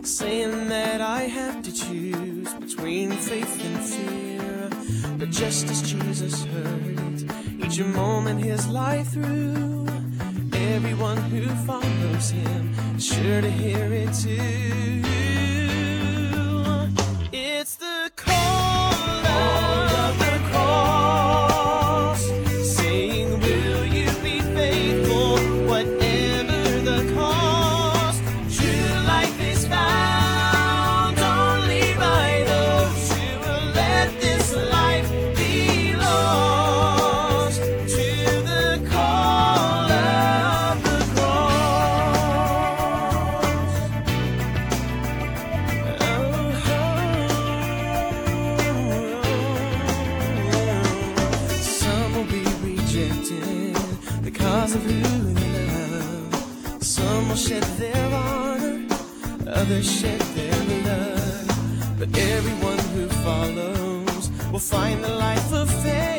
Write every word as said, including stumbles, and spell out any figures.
saying that I have to choose between faith and fear. But just as Jesus heard it, each moment his life through, everyone who follows him is sure to hear it too. It's the call of the cross, saying, will you be faithful, whatever the cost? True life is found only by those who will let this life be lost to the call of the cross. Oh, some will be rejected because of who they love. Some will shed their honor, others shed their blood. But everyone who follows will find the life of faith.